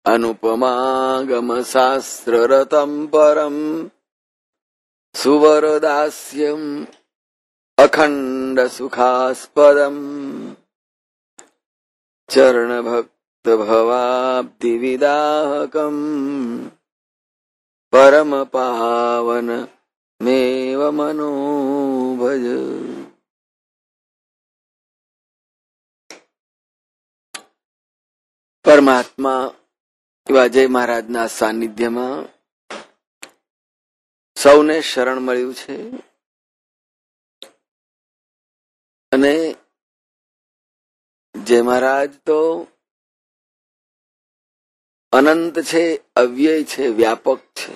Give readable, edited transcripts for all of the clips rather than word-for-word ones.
अनुपमागम शास्त्ररतं परम सुवरदास्यम अखंड सुखास्पदम चरण भक्त भवाब्धि विदाहकम परम पावन मेव मनोभज। પરમાત્મા એવા જય મહારાજના સાનિધ્યમાં સૌને શરણ મળ્યું છે અને જય મહારાજ તો અનંત છે, અવ્યય છે, વ્યાપક છે,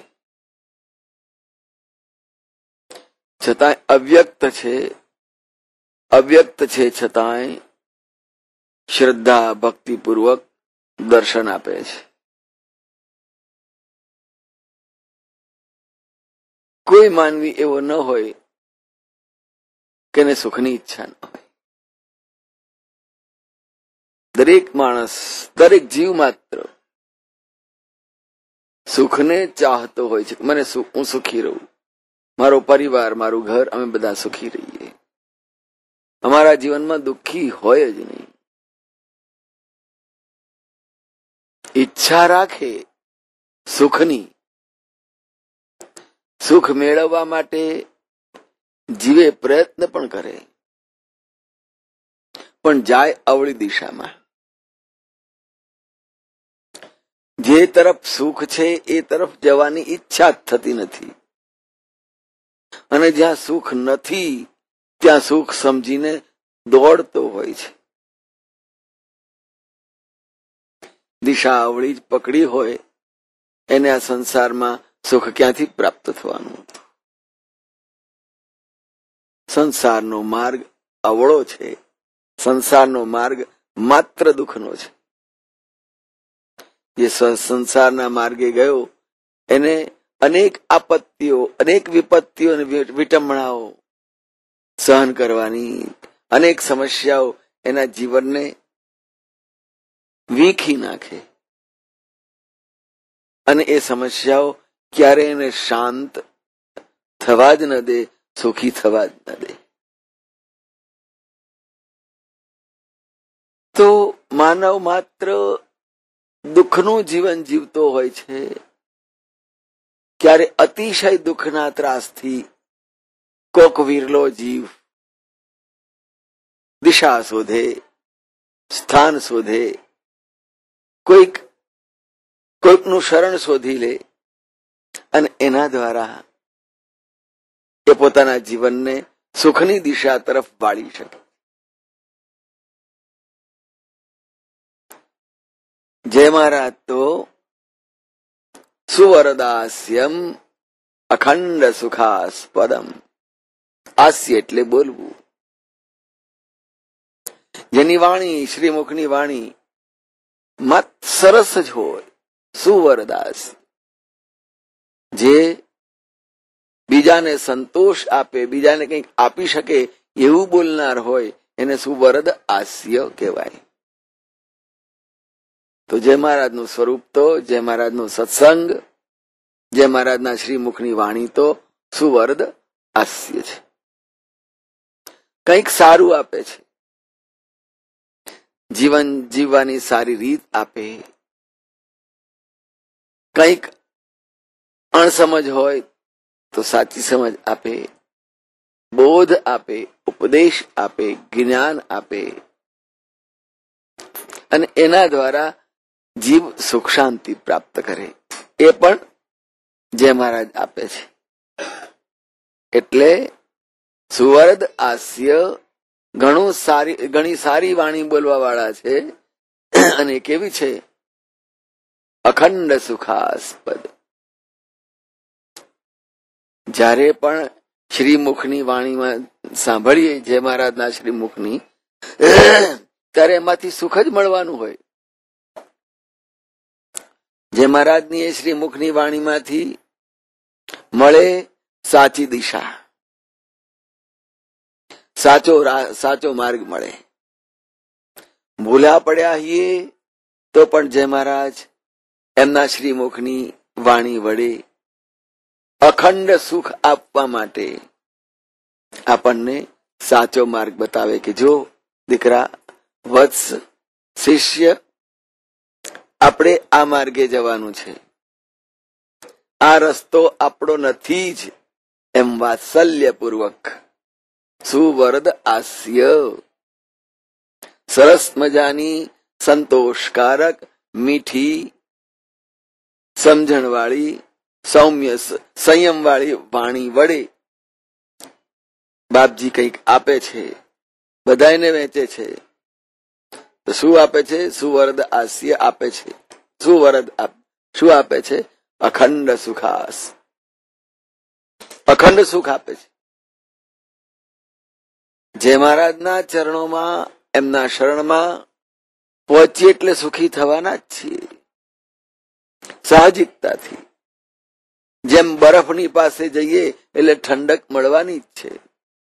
છતાંય અવ્યક્ત છે છતાંય શ્રદ્ધા ભક્તિપૂર્વક દર્શન આપે છે. કોઈ માનવી એવો ન હોય કે એને સુખની ઈચ્છા ન હોય. દરેક માણસ, દરેક જીવ માત્ર સુખને ચાહતો હોય છે. મને હું સુખી રહું, મારો પરિવાર, મારું ઘર, અમે બધા સુખી રહીએ. અમારા જીવનમાં દુઃખી હોય જ નહીં. ઈચ્છા રાખે સુખની, સુખ મેળવવા માટે જીવે પ્રયત્ન પણ કરે, પણ જાય અવળી દિશામાં. જે તરફ સુખ છે એ તરફ જવાની ઈચ્છા જ થતી નથી, અને જ્યાં સુખ નથી ત્યાં સુખ સમજીને દોડતો હોય છે. દિશા અવળી જ પકડી હોય એને આ સંસારમાં સુખ ક્યાંથી પ્રાપ્ત થવાનું? સંસારનો માર્ગ અવળો છે. સંસારનો માર્ગ માત્ર દુઃખનો છે. જે સંસારના માર્ગે ગયો એને અનેક આપત્તિઓ, અનેક વિપત્તિઓ અને વિટંબણાઓ સહન કરવાની, અનેક સમસ્યાઓ એના જીવનને વીખી નાખે, અને એ સમસ્યાઓ ક્યારે એને શાંત થવા જ ન દે, સુખી થવા જ ન દે. તો માનવ માત્ર દુઃખનું જીવન જીવતો હોય છે. ક્યારે અતિશય દુઃખના ત્રાસથી કોક વિરલો જીવ દિશા શોધે, સ્થાન શોધે, કોઈકનું શરણ શોધી લે અને એના દ્વારા એ પોતાના જીવનને સુખની દિશા તરફ વાળી શકે. જય મહારાજ તો સુવરદાસ્યમ અખંડ સુખાસ્પદમ. હાસ્ય એટલે બોલવું. જેની વાણી, શ્રીમુખની વાણી મત સરસ જ હોય. સુવરદાસ, જે બીજાને સંતોષ આપે, બીજાને કંઈક આપી શકે એવું બોલનાર હોય એને સુવરદ હાસ્ય કહેવાય. તો જય મહારાજનું સ્વરૂપ તો, જય મહારાજનું સત્સંગ, જય મહારાજના શ્રીમુખની વાણી તો સુવરદ હાસ્ય છે. કંઈક સારું આપે છે, જીવન જીવવાની સારી રીત આપે. કંઈક અણસમજ હોય તો સાચી સમજ આપે, બોધ આપે, ઉપદેશ આપે, જ્ઞાન આપે, અને એના દ્વારા જીવ સુખ શાંતિ પ્રાપ્ત કરે. એ પણ જય મહારાજ આપે છે. એટલે સુવરદ હાસ્ય ઘણી સારી વાણી બોલવા વાળા છે. અને કેવી છે? અખંડ સુખાસ્પદ. જ્યારે પણ શ્રીમુખની વાણીમાં સાંભળીએ જય મહારાજના શ્રીમુખની, ત્યારે એમાંથી સુખ જ મળવાનું હોય. જય મહારાજની એ શ્રીમુખની વાણીમાંથી મળે સાચી દિશા, સાચો માર્ગ મળે. ભૂલા પડ્યા છીએ તો પણ જય મહારાજ એમના શ્રીમુખની વાણી વડે અખંડ સુખ આપવા માટે આપણને સાચો માર્ગ બતાવે કે જો દીકરા, વત્સ, શિષ્ય, આપણે આ માર્ગે જવાનું છે, આ રસ્તો આપણો નથી જ, એમ વાત્સલ્યપૂર્વક સુવરદ આસ્ય સરસ મજાની સંતોષકારક મીઠી સમજણવાળી સૌમ્ય સંયમવાળી વાણી વડે બાપજી કંઈક આપે છે, બધાને વેચે છે. તો શું આપે છે? સુવરદ આસ્ય આપે છે. સુવરદ શું આપે છે? અખંડ સુખાસ, અખંડ સુખ આપે છે. જે મહારાજના ચરણોમાં, એમના શરણમાં પહોંચીએ એટલે સુખી થવાના જ છીએ, સાહજિકતાથી. જેમ બરફની પાસે જઈએ એટલે ઠંડક મળવાની જ છે,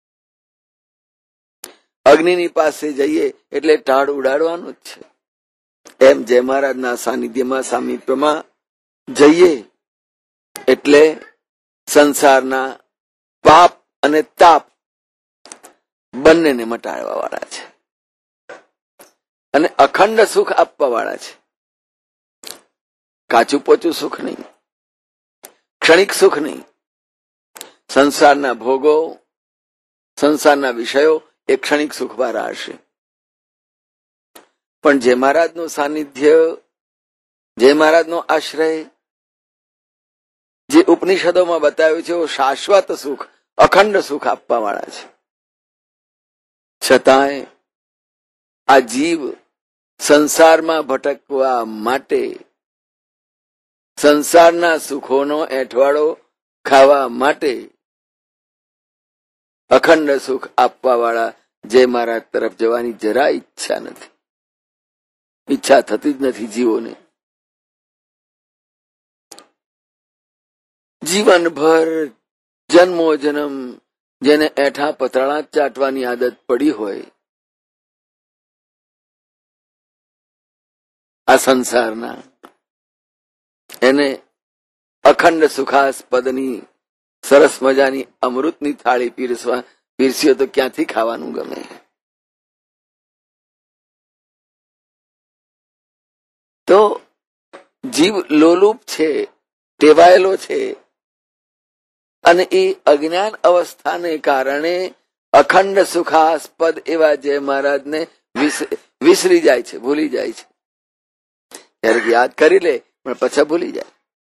અગ્નિની પાસે જઈએ એટલે ટાળ ઉડાડવાનું જ છે. એમ જય મહારાજના સાનિધ્યમાં, સામીપ્યમાં જઈએ એટલે સંસારના પાપ અને તાપ બંનેને મટાડવા વાળા છે અને અખંડ સુખ આપવા વાળા છે. કાચું પોચું સુખ નહીં, ક્ષણિક સુખ નહીં. સંસારના ભોગો, સંસારના વિષયો એ ક્ષણિક સુખ વાળા હશે, પણ જે મહારાજનું સાનિધ્ય, જે મહારાજનો આશ્રય, જે ઉપનિષદોમાં બતાવ્યું છે, એ શાશ્વત સુખ, અખંડ સુખ આપવા વાળા છે. છતાંય આ જીવ સંસારમાં ભટકવા માટે, સંસારના સુખોનો એંઠવાડો ખાવા માટે અખંડ સુખ આપવા વાળા જે મહારાજ તરફ જવાની જરા ઈચ્છા નથી, ઈચ્છા થતી જ નથી જીવોને. જીવનભર જન્મો જન્મ જેને એઠા પતળા ચાટવાની આદત પડી હોય, આ સંસારના, એને અખંડ સુખાસ્પદની સરસ મજાની અમૃતની થાળી પીરસીઓ તો ક્યાંથી ખાવાનું ગમે? તો જીવ લોલુપ છે, ટેવાયેલો છે, અને એ અજ્ઞાન અવસ્થાને કારણે અખંડ સુખાસ્પદ એવા જય મહારાજને વિસરી જાય છે, ભૂલી જાય છે. ક્યારેક યાદ કરી લે પણ પછી ભૂલી જાય.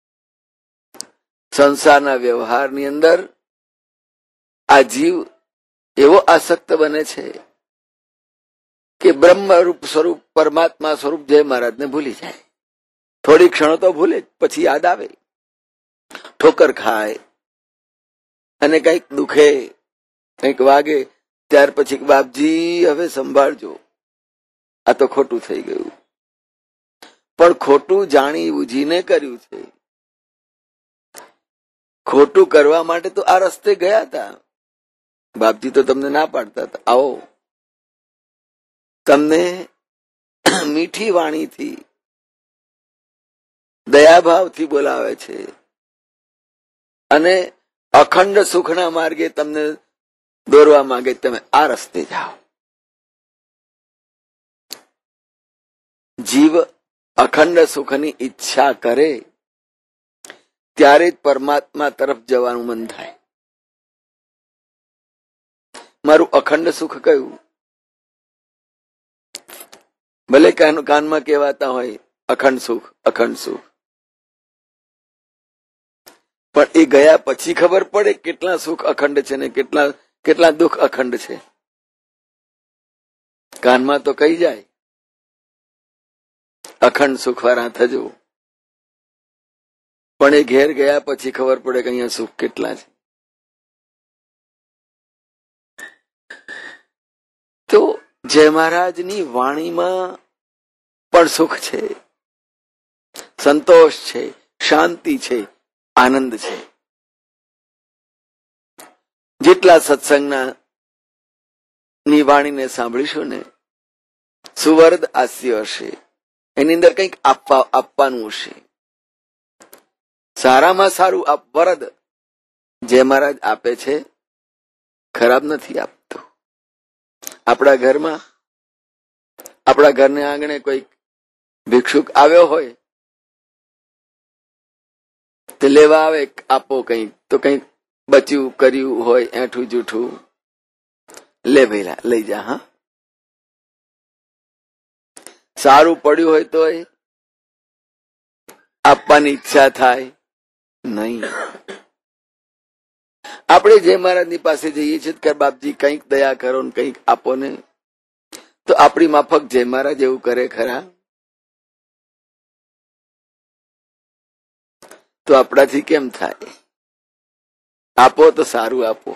સંસારના વ્યવહારની અંદર આ જીવ એવો આસક્ત બને છે કે બ્રહ્મરૂપ સ્વરૂપ, પરમાત્મા સ્વરૂપ જય મહારાજને ભૂલી જાય. થોડી ક્ષણો તો ભૂલે, પછી યાદ આવે, ઠોકર ખાય અને કંઈક દુખે, કંઈક વાગે, ત્યાર પછી બાપજી હવે સંભાળજો, આ તો ખોટું થઈ ગયું. પણ ખોટું જાણી બુજીને કર્યું છે. ખોટું કરવા માટે તો આ રસ્તે ગયા હતા. બાપજી તો તમને ના પાડતા હતા, આવો. તમને મીઠી વાણીથી, દયાભાવથી બોલાવે છે અને અખંડ સુખના માર્ગે તમને દોરવા માંગે, તમે આ રસ્તે જાઓ. જીવ અખંડ સુખની ઈચ્છા કરે ત્યારે જ પરમાત્મા તરફ જવાનું મન થાય. મારું અખંડ સુખ કયું? ભલે કાનમાં કહેવાતા હોય અખંડ સુખ, અખંડ સુખ, પણ એ ગયા પછી ખબર પડે કેટલા સુખ અખંડ છે ને કેટલા દુઃખ અખંડ છે. કાનમાં તો કહી જાય અખંડ સુખવાળા થજો, પણ એ ઘેર ગયા પછી ખબર પડે કે અહીંયા સુખ કેટલા છે. તો જય મહારાજની વાણીમાં પણ સુખ છે, સંતોષ છે, શાંતિ છે, આનંદ છે. જેટલા સત્સંગના ની વાણીને સાંભળીશું ને, સુવર્દ હાસ્ય હશે, એની અંદર કંઈક આપવાનું હશે. સારામાં સારું આપ વરદ જે મહારાજ આપે છે ખરાબ નથી આપતું. આપણા ઘરમાં, આપણા ઘરને આંગણે કોઈ ભિક્ષુક આવ્યો હોય તે લેવા આવે, આપો કંઈક, તો કંઈક બચ્યું કર્યું હોય એઠું જૂઠું, લે ભેલા લઈ જા. હા, સારું પડ્યું હોય તો આપવાની ઈચ્છા થાય નહીં. આપણે જે મહારાજની પાસે જઈએ છીએ કે બાપજી કંઈક દયા કરો ને કંઈક આપો ને, તો આપણી માફક જય મહારાજ એવું કરે ખરા? તો આપણાથી કેમ થાય? આપો તો સારું આપો.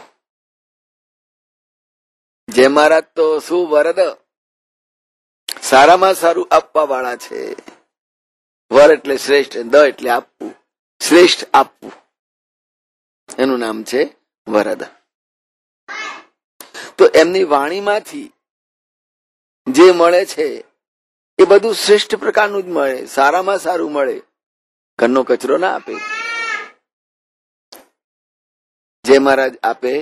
જય મહારાજ તો શું વરદ, સારામાં સારું આપવા વાળા છે. વર એટલે શ્રેષ્ઠ, દ એટલે આપવું, શ્રેષ્ઠ આપવું, એનું નામ છે વરદ. તો એમની વાણીમાંથી જે મળે છે એ બધું શ્રેષ્ઠ પ્રકારનું જ મળે, સારામાં સારું મળે. ઘરનો કચરો ના આપે. જે મહારાજ આપે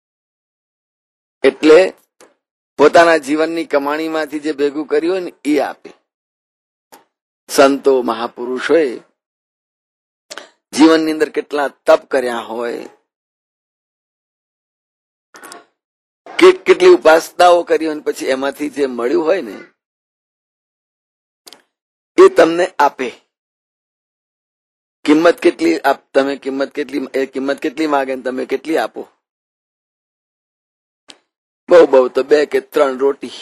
એટલે પોતાના જીવનની કમાણીમાંથી જે ભેગું કર્યું હોય ને એ આપે. સંતો મહાપુરુષોએ જીવનની અંદર કેટલા તપ કર્યા હોય, કેટલી ઉપાસનાઓ કરી હોય, પછી એમાંથી જે મળ્યું હોય ને એ તમને આપે. કિંમત કેટલી તમે કિંમત કેટલી માગે તમે કેટલી આપો? બહુ બહુ તો 2 કે 3 રોટી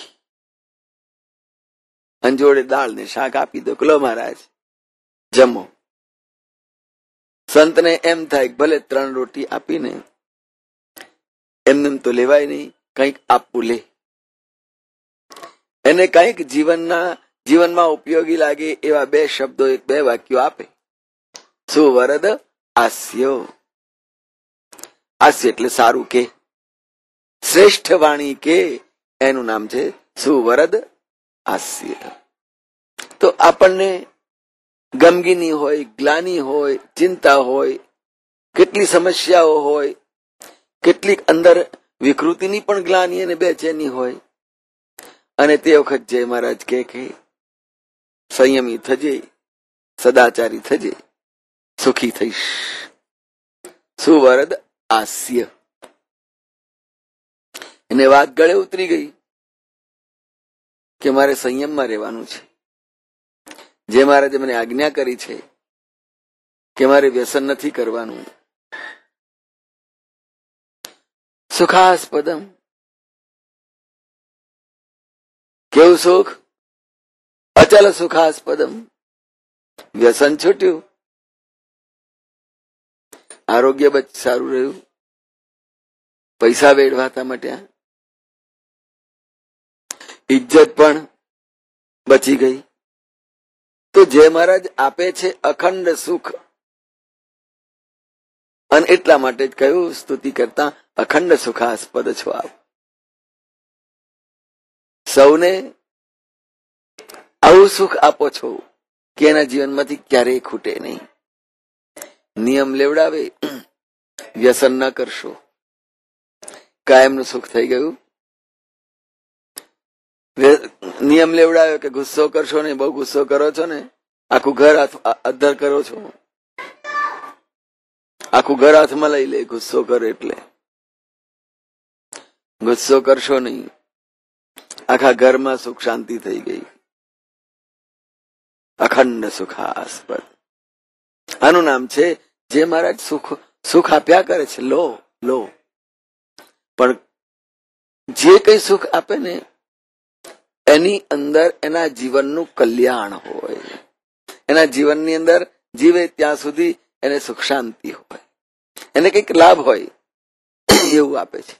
અને જોડે દાળ ને શાક આપી દો, લો મહારાજ જમો. સંતને એમ થાય ભલે 3 રોટી આપીને એમને તો લેવાય નહીં, કંઈક આપવું લે. એને કંઈક જીવનમાં ઉપયોગી લાગે એવા 2 શબ્દો, 2 વાક્યો આપે. શું વરદ આસ્યો. હાસ્ય એટલે સારું કે, શ્રેષ્ઠ વાણી કે, એનું નામ છે સુવરદ હાસ્ય. તો આપણને ગમગીની હોય, ગ્લાની હોય, ચિંતા હોય, કેટલી સમસ્યાઓ હોય, કેટલીક અંદર વિકૃતિની પણ ગ્લાની અને બેચેની હોય, અને તે વખત જય મહારાજ કે સંયમી થજે, સદાચારી થજે, સુખી થઈશ. સુવરદ હાસ્ય. એને વાત ગળે ઉતરી ગઈ કે મારે સંયમમાં રહેવાનું છે. જે મહારાજે મને આજ્ઞા કરી છે કે મારે વ્યસન નથી કરવાનું. સુખાસ્પદમ, કેવું સુખ? અચલ સુખાસ્પદમ. વ્યસન છૂટ્યું, આરોગ્ય સારું રહ્યું, પૈસા વેડવાતા મટ્યા, ઇજ્જત પણ બચી ગઈ. તો જે મહારાજ આપે છે અખંડ સુખ, અને એટલા માટે જ કહ્યું સ્તુતિ કરતા અખંડ સુખાસ્પદ છો આપ. સૌને આવું સુખ આપો છો કે એના જીવનમાંથી ક્યારેય ખૂટે નહીં. નિયમ લેવડાવે, વ્યસન ન કરશો, કાયમનું સુખ થઈ ગયું. નિયમ લેવડાવ્યો કે ગુસ્સો કરશો ને, બહુ ગુસ્સો કરો છો ને આખું ઘર અદ્ધર કરો છો, આખું ઘર હાથમાં લઈ લે ગુસ્સો કરે એટલે. ગુસ્સો કરશો નહીં, આખા ઘરમાં સુખ શાંતિ થઈ ગઈ. અખંડ સુખાસ્પદ, આનું નામ છે જે મહારાજ સુખ આપ્યા કરે છે. લો લો, પણ જે કઈ સુખ આપે ને એની અંદર એના જીવનનું કલ્યાણ હોય, એના જીવનની અંદર જીવે ત્યાં સુધી એને સુખ શાંતિ હોય, એને કઈક લાભ હોય એવું આપે છે.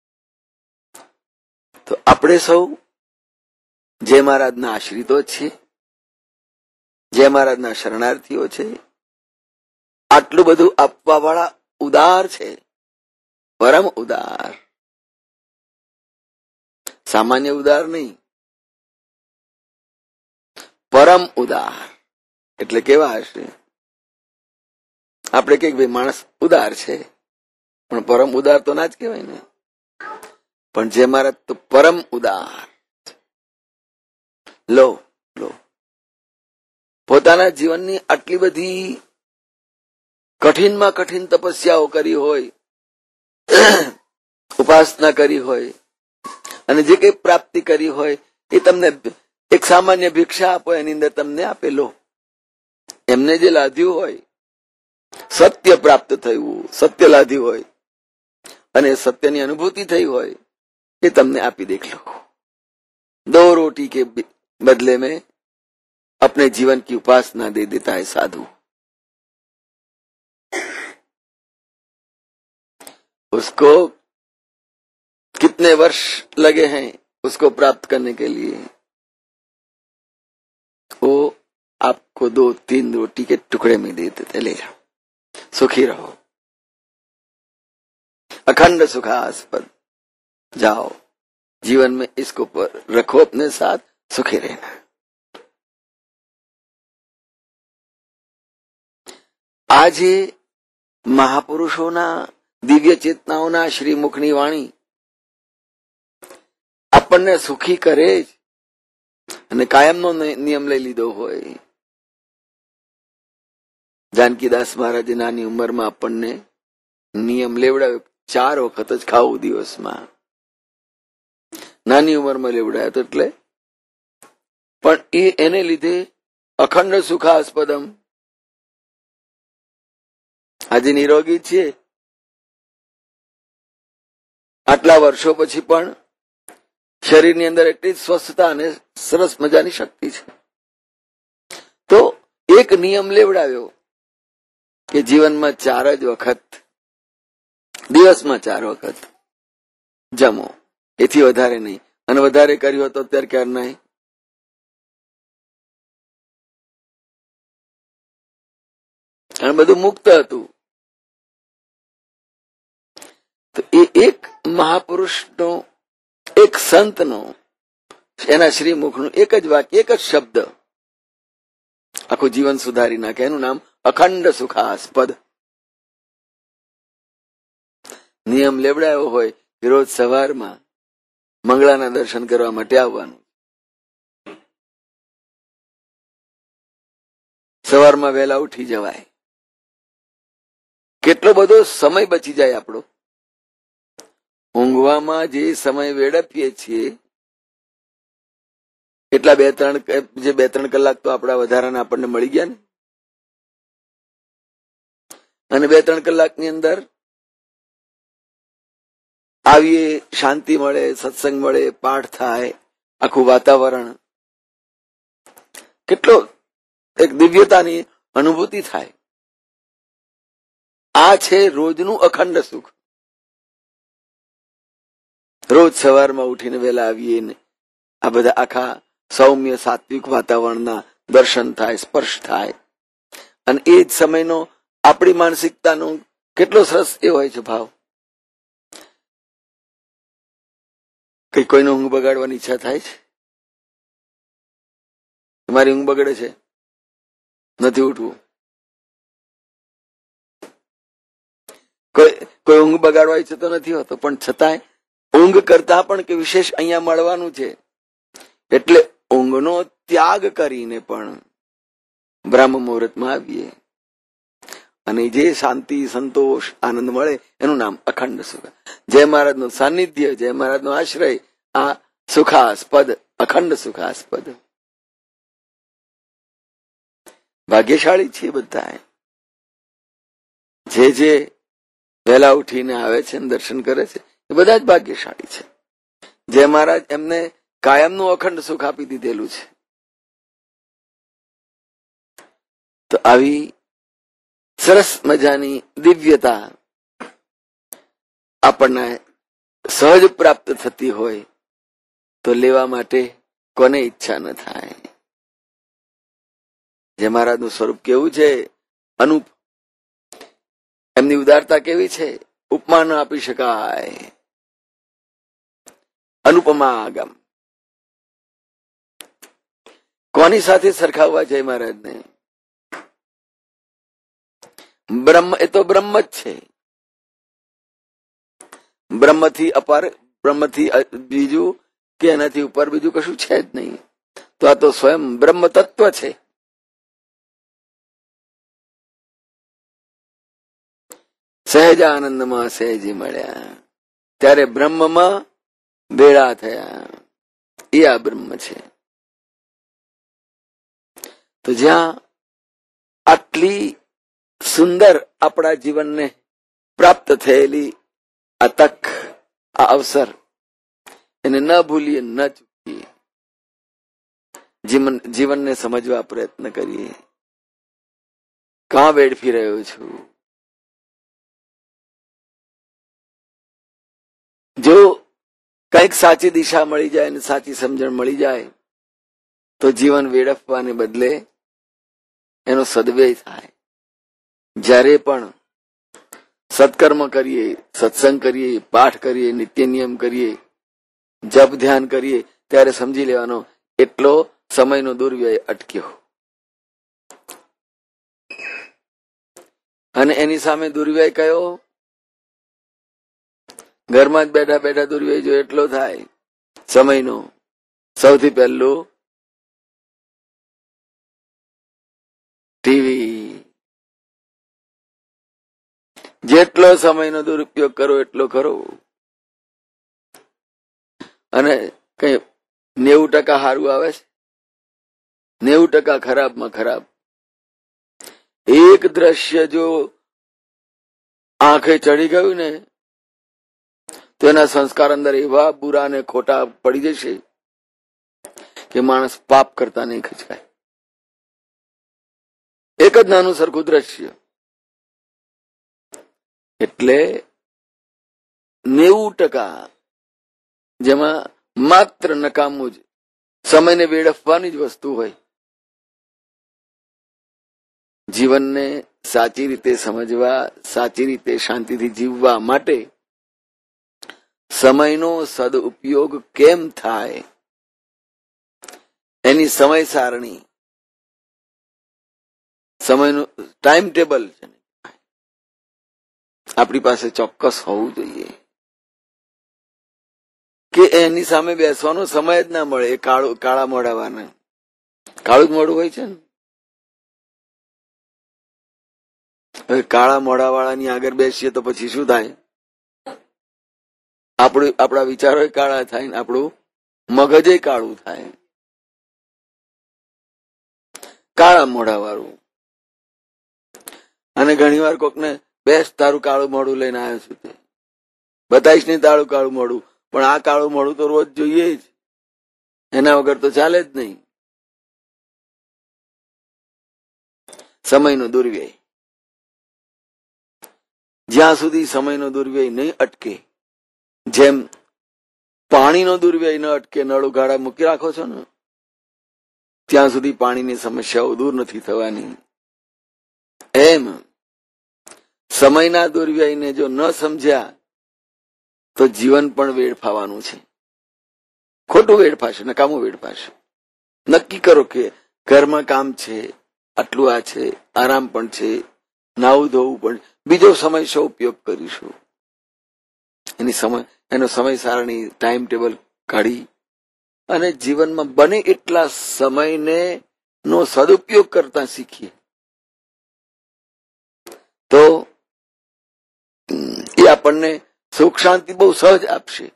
તો આપણે સૌ જે મહારાજના આશ્રિતો છીએ, જે મહારાજના શરણાર્થીઓ છે, આટલું બધું આપવા વાળા ઉદાર છે, પરમ ઉદાર. સામાન્ય ઉદાર નહીં, પરમ ઉદાર. એટલે કેવા હશે? આપણે કહીએ ભાઈ માણસ ઉદાર છે, પણ પરમ ઉદાર તો ના જ કહેવાય ને. પણ જે મહારાજ તો પરમ ઉદાર. લો લો પોતાના જીવનની આટલી બધી કઠિનમાં કઠિન તપસ્યાઓ કરી હોય, ઉપાસના કરી હોય, અને જે કઈ પ્રાપ્તિ કરી હોય એ તમને એક સામાન્ય ભિક્ષા આપો એની અંદર તમને આપેલો. એમને જે લાદ્યું હોય, સત્ય પ્રાપ્ત થયું, સત્ય લાદ્યું હોય અને સત્યની અનુભૂતિ થઈ હોય એ તમને આપી દેખલો. 2 रोटी के बदले में अपने जीवन की उपासना दे देता है साधु. उसको कितने वर्ष लगे हैं उसको प्राप्त करने के लिए, वो आपको 2-3 रोटी के टुकड़े में दे देते, ले जाओ सुखी रहो, अखंड सुखास्पद, जाओ जीवन में इसको रखो अपने साथ, सुखी रहना. આજે મહાપુરુષોના દિવ્ય ચેતનાઓના શ્રીમુખની વાણી આપણને સુખી કરે જ, અને કાયમનો નિયમ લઈ લીધો હોય. જાનકીદાસ મહારાજે નાની ઉંમરમાં આપણને નિયમ લેવડાવ્યો, 4 વખત જ ખાવું દિવસમાં. નાની ઉંમરમાં લેવડાયો તો એટલે, પણ એને લીધે અખંડ સુખાસ્પદમ. આજે નિરોગી છે, આટલા વર્ષો પછી પણ શરીરની અંદર એટલી સ્વસ્થતા અને સરસ મજાની શક્તિ છે. તો એક નિયમ લેવડાવ્યો કે જીવનમાં 4 જ વખત, દિવસમાં 4 વખત જમો, એથી વધારે નહીં. અને વધારે કર્યું હતો અત્યારે ક્યારે નહીં. અને બધું મુક્ત હતું. તો એ એક મહાપુરુષનો, એક સંતનો, એના શ્રીમુખનું એક જ વાક્ય, એક જ શબ્દ આખું જીવન સુધારી નાખે. એનું નામ અખંડ સુખાસ્પદ. નિયમ લેવડાયો હોય કે રોજ સવારમાં મંગળાના દર્શન કરવા માટે આવવાનું. સવારમાં વહેલા ઉઠી જવાય. કેટલો બધો સમય બચી જાય આપણો. ઊંઘવામાં જે સમય વેડફીએ છીએ એટલા 2-3 કલાક તો આપણા વધારાના આપણને મળી ગયા ને. અને 2-3 કલાકની અંદર આવીએ, શાંતિ મળે, સત્સંગ મળે, પાઠ થાય, આખું વાતાવરણ, કેટલો એક દિવ્યતાની અનુભૂતિ થાય. આ છે રોજનું અખંડ સુખ. રોજ સવારમાં ઉઠીને વહેલા આવીએ ને આ બધા આખા સૌમ્ય સાત્વિક વાતાવરણના દર્શન થાય, સ્પર્શ થાય. અને એ જ સમયનો આપણી માનસિકતાનો કેટલો સરસ એ હોય છે ભાવ. કઈ કોઈનો ઊંઘ બગાડવાની ઈચ્છા થાય છે? તમારી ઊંઘ બગડે છે, નથી ઉઠવું. કોઈ ઊંઘ બગાડવા ઈચ્છે તો નથી હોતો, પણ છતાંય ઊંઘ કરતા પણ કે વિશેષ અહીંયા મળવાનું છે એટલે ઊંઘનો ત્યાગ કરીને પણ બ્રહ્મ મુહૂર્તમાં આવીએ અને જે શાંતિ, સંતોષ, આનંદ મળે એનું નામ અખંડ સુખ. જય મહારાજનું સાનિધ્ય, જય મહારાજનો આશ્રય, આ સુખાસ્પદ, અખંડ સુખાસ્પદ. ભાગ્યશાળી છીએ બધા. જે વહેલા ઉઠીને આવે છે, દર્શન કરે છે, એ બધા જ ભાગ્યશાળી છે. જય મહારાજ એમને કાયમનું અખંડ સુખ આપી દીધેલું છે. તો આવી સરસ મજાની દિવ્યતા આપણને સહજ પ્રાપ્ત થતી હોય તો લેવા માટે કોને ઈચ્છા ન થાય. જે મહારાજનું સ્વરૂપ કેવું છે, અનુપ. એમની ઉદારતા કેવી છે, ઉપમા ન આપી શકાય. અનુપમા આગમ. કોની સાથે સરખાવવા જય મહારાજને? બ્રહ્મ એ તો બ્રહ્મ જ છે. બ્રહ્મથી અપાર, બ્રહ્મથી બીજું કે એનાથી ઉપર બીજું કશું છે જ નહીં. તો આ તો સ્વયં બ્રહ્મ તત્વ છે. સહેજાનંદમાં સહેજી મળ્યા ત્યારે બ્રહ્મમાં ભેળા થયા. એ આ બ્રહ્મ છે. તો જ્યાં આટલી સુંદર આપણા જીવનને પ્રાપ્ત થયેલી આ તક, આ અવસર, એને ન ભૂલીએ, ન ચૂકીએ. જીવનને સમજવા પ્રયત્ન કરીએ. કાં વેડફી રહ્યો છું? જો કંઈક સાચી દિશા મળી જાય અને સાચી સમજણ મળી જાય તો જીવન વેડફવાને બદલે એનો સદવ્યય થાય. જ્યારે પણ સત્કર્મ કરીએ, સત્સંગ કરીએ, પાઠ કરીએ, નિત્ય નિયમ કરીએ, જપ ધ્યાન કરીએ, ત્યારે સમજી લેવાનો એટલો સમયનો દુર્વ્યય અટક્યો. અને એની સામે દુર્વ્યય કયો? ઘરમાં જ બેઠા બેઠા દુર્વ્યય જો એટલો થાય સમયનો. સૌથી પહેલું ટીવી. જેટલો સમયનો દુરુપયોગ કરો એટલો ખરો. અને કઈ 90% સારું આવે છે, 90% ખરાબમાં ખરાબ. એક દ્રશ્ય જો આંખે ચડી ગયું ને તો એના સંસ્કાર અંદર એવા બુરા ને ખોટા પડી જશે કે માણસ પાપ કરતા નહીં ખચકાય. એક જ નાનું સરખું દ્રશ્ય. એટલે 90% જેમાં માત્ર નકામું જ સમયને વેડફવાની જ વસ્તુ હોય. જીવનને સાચી રીતે સમજવા, સાચી રીતે શાંતિથી જીવવા માટે સમયનો સદઉપયોગ કેમ થાય એની સમય સારણી, સમયનું ટાઈમ ટેબલ છે આપણી પાસે ચોક્કસ હોવું જોઈએ. કે એની સામે બેસવાનો સમય જ ના મળે. એ કાળા મોઢાવાના, કાળું જ મોઢું હોય છે ને. હવે કાળા મોઢાવાળાની આગળ બેસીએ તો પછી શું થાય? આપણા વિચારો કાળા થાય ને આપણું મગજ કાળું થાય. કાળા મોઢાવાળું. અને ઘણી વાર કોકને બેસ તારું કાળું મોઢું લઈને આવ્યો છું, તે બતાવીશ નહીં તારું કાળું મોઢું, પણ આ કાળું મોઢું તો રોજ જોઈએ જ, એના વગર તો ચાલે જ નહીં. સમયનો દુર્વ્યય. જ્યાં સુધી સમયનો દુર્વ્યય નહીં અટકે, જેમ પાણીનો દુર્વ્યય ન અટકે, નળ ઉઘાડા મૂકી રાખો છો ને, ત્યાં સુધી પાણીની સમસ્યાઓ દૂર નથી થવાની. એમ સમયના દુર્વ્યયને જો ન સમજ્યા તો જીવન પણ વેડફાવાનું છે. ખોટું વેડફાશે, નકામું વેડફાશે. નક્કી કરો કે ઘરમાં કામ છે, આટલું આ છે, આરામ પણ છે, નાવું ધોવું પણ, બીજો સમય શો ઉપયોગ કરીશું. એનો સમય સારણી, ટાઈમ ટેબલ કાઢી અને જીવનમાં બને એટલા સમયને નો સદુપયોગ કરતા શીખીએ તો એ આપણને સુખ શાંતિ બહુ સહજ આપશે.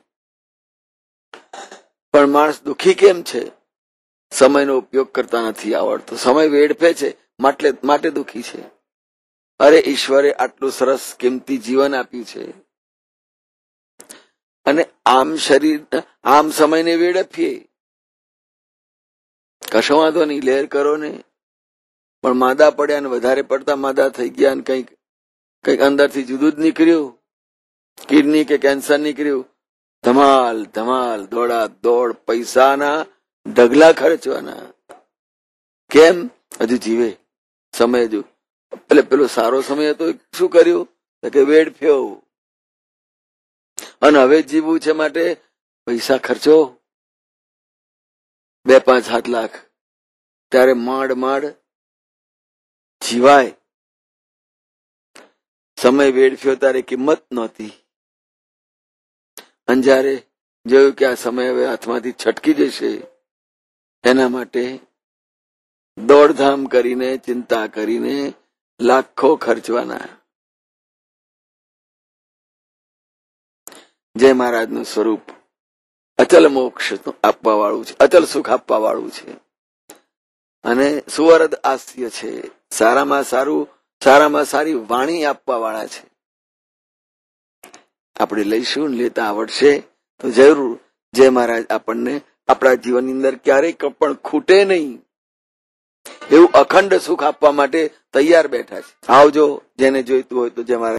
પણ માણસ દુઃખી કેમ છે? સમયનો ઉપયોગ કરતા નથી આવડતો, સમય વેડફે છે, માટે દુઃખી છે. અરે ઈશ્વરે આટલું સરસ કિંમતી જીવન આપ્યું છે અને આમ સમયને વેડફીએ, કશો વાંધો નહીં, લહેર કરો ને. પણ માદા પડ્યા ને વધારે પડતા માદા થઈ ગયા ને કંઈક અંદરથી જુદું જ નીકળ્યું, કિડની કે કેન્સર નીકળ્યું, ધમાલ ધમાલ દોડા દોડ, પૈસાના ઢગલા ખર્ચવાના. કેમ? હજુ જીવે, સમય હજુ. એટલે પેલો સારો સમય હતો શું કર્યું કે વેડફ્યો. અને હવે જીવવું છે માટે પૈસા ખર્ચો, 2, 5, 7 લાખ, ત્યારે માંડ જીવાય. સમય વેડફ્યો ત્યારે કિંમત નહોતી, અને જ્યારે જોયું કે આ સમય હવે હાથમાંથી છટકી જશે, એના માટે દોડધામ કરીને, ચિંતા કરીને લાખો ખર્ચવાના. જય મહારાજનું સ્વરૂપ અચલ મોક્ષ આપવા વાળું છે, અચલ સુખ આપવા વાળું છે, અને સુવરદ આસ્ય છે. સારામાં સારું, સારામાં સારી વાણી આપવા વાળા છે. આપણે લઈશું, લેતા આવડશે તો જરૂર જય મહારાજ આપણને આપણા જીવનની અંદર ક્યારેય પણ ખૂટે નહીં એવું અખંડ સુખ આપવા માટે તૈયાર બેઠા છે. આવજો, જેને જોઈતું હોય તો જય મહારાજ.